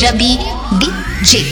Ravi DJ.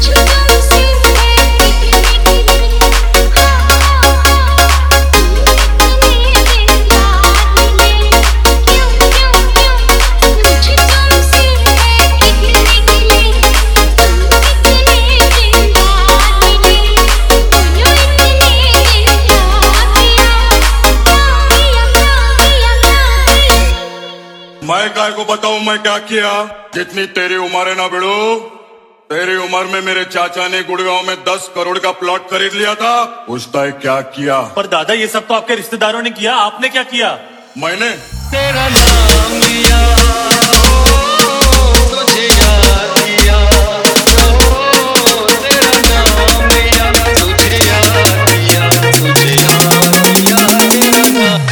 मैं काय को बताऊं मैं क्या किया। जितनी तेरी उम्र है ना बेड़ो, तेरी उम्र में मेरे चाचा ने गुड़गांव में 10 करोड़ का प्लॉट खरीद लिया था। पूछता है क्या किया। पर दादा ये सब तो आपके रिश्तेदारों ने किया, आपने क्या किया? मैंने तेरा नाम लिया, तुझे याद किया, तेरा नाम लिया, तुझे याद किया, तुझे याद किया, तेरा नाम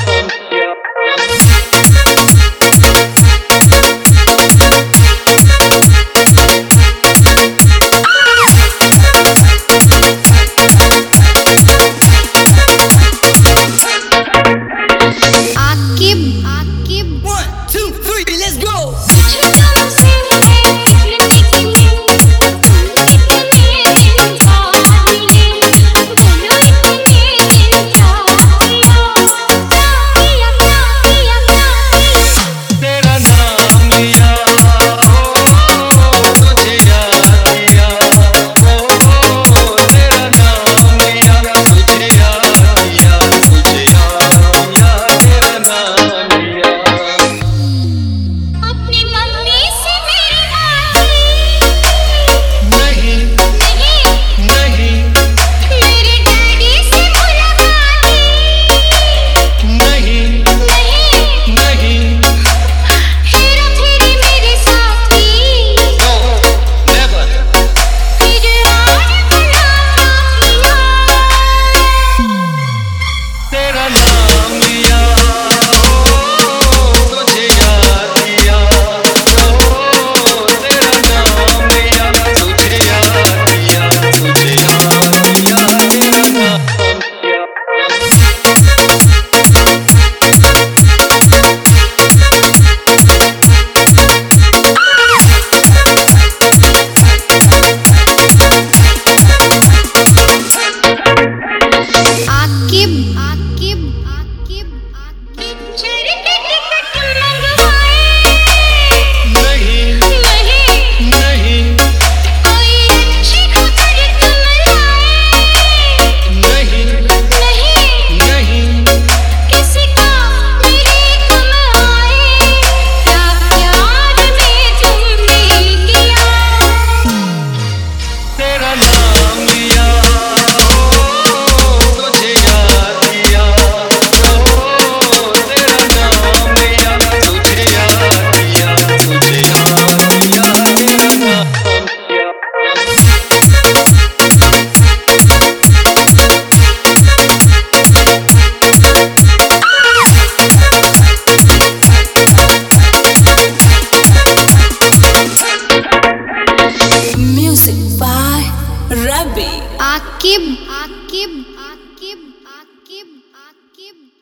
आकिब आकिब आकिब आकिब आकिब।